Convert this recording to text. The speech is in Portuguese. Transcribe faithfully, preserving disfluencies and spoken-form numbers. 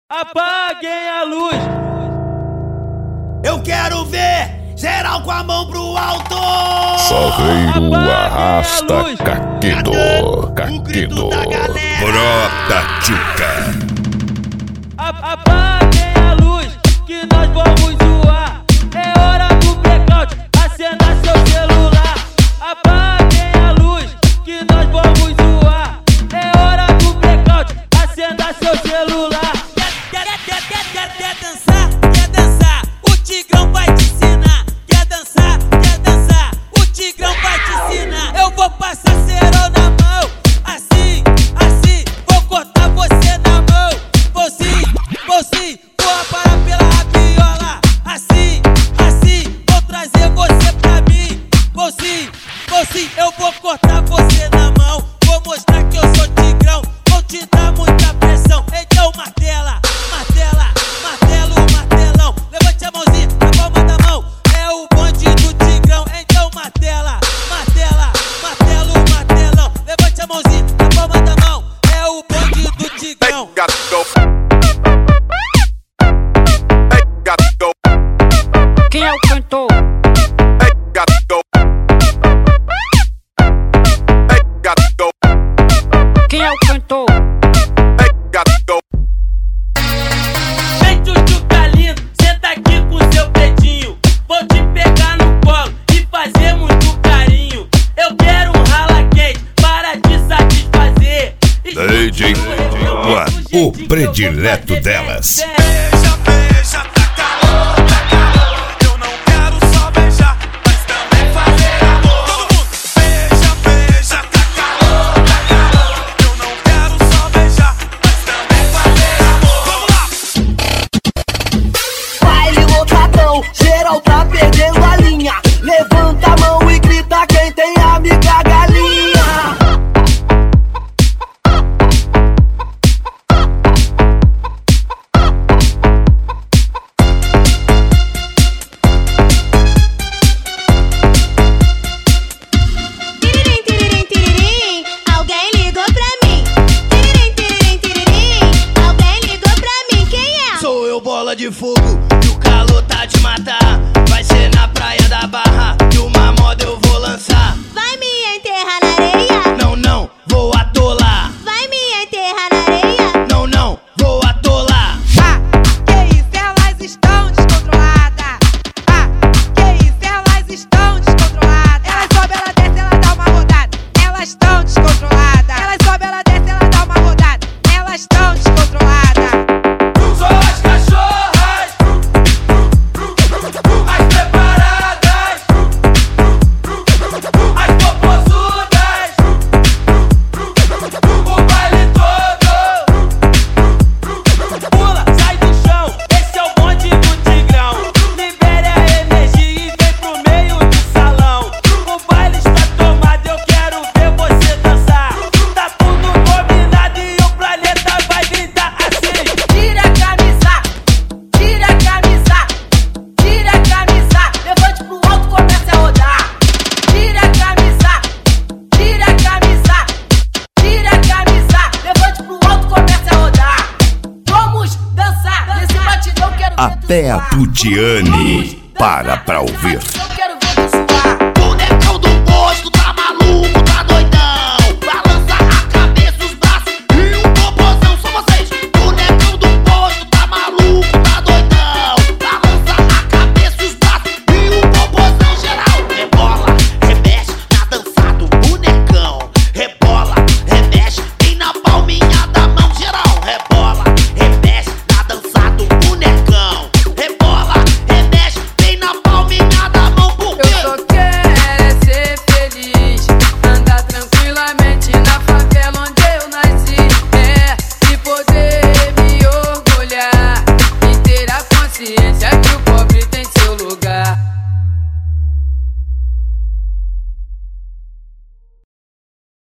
Apaguem a luz. Eu quero ver geral com a mão pro alto. Salveiro arrasta Caquedo, Caquedo. Brota Tchuca. Apaguem a luz que nós vamos zoar. É hora do blackout, acenda seu celular. Apaguem a luz que nós vamos zoar. É hora do blackout, acenda seu celular. Quer, quer, quer, quer, quer, quer dançar? Quer dançar? O Tigrão vai te ensinar. Quer dançar? Quer dançar? O Tigrão vai te ensinar. Eu vou passar cerol na mão, assim, assim. Vou cortar você na mão, vou sim, vou sim. Vou aparar pela rabiola, assim, assim. Vou trazer você pra mim, vou sim, vou sim. Eu vou cortar você na mão, vou mostrar que eu sou Tigrão. Vou te dar muita pressão, então martela. Martela, martelo, martelão. Levante a mãozinha na palma da mão. É o bonde do Tigrão. Então martela, martela, martelo, martelão. Levante a mãozinha na palma da mão. É o bonde do Tigrão. Quem é o cantor? Quem é o cantor? Vem, Tchutchuca lindo, senta aqui com seu dedinho. Vou te pegar no colo e fazer muito carinho. Eu quero um rala quente para te satisfazer. D J One, o predileto delas. Beija, beija, tá calor, tá calor. Eu não quero só beijar, mas também fazer amor. Todo mundo, beija, beija, tá calor, tá calor. Eu não quero só beijar, mas também fazer amor. Vamos lá! Baile lotadão, geral tá perdendo a linha. Levanta a mão e grita quem tem amiga galinha. Tiririm, tiririm, tiririm, alguém ligou pra mim. Tiririm, tiririm, tiririm, alguém ligou pra mim. Quem é? Sou eu, bola de fogo, e o calor tá de matar. Vai ser na praia da Barra, e uma moda eu vou lançar. Vai me enterrar na areia? Não, não, vou atolar. Vai me enterrar na areia? Não, não, vou atolar. Ah, que isso, elas estão descontroladas. Ah, que isso, elas estão descontroladas. Elas sobe, ela desce, ela dá uma rodada. Elas estão descontroladas. Elas sobe, ela desce, ela dá uma rodada. Elas estão descontroladas. Sou as cachorras, as preparadas, as popozudas, o baile todo. Pula, sai do chão, esse é o bonde do Tigrão. Libere a energia e vem pro meio do salão. O baile está tomado, eu quero ver você dançar. Tá tudo combinado e o planeta vai gritar assim. Tira a camisa, tira a camisa, tira a camisa. Levante pro alto, comece a rodar. Tira a camisa, tira a camisa, tira a camisa. Levante pro alto, comece a rodar. Vamos dançar nesse batidão, quero ver tu Até a suar. Tutiane para pra ouvir.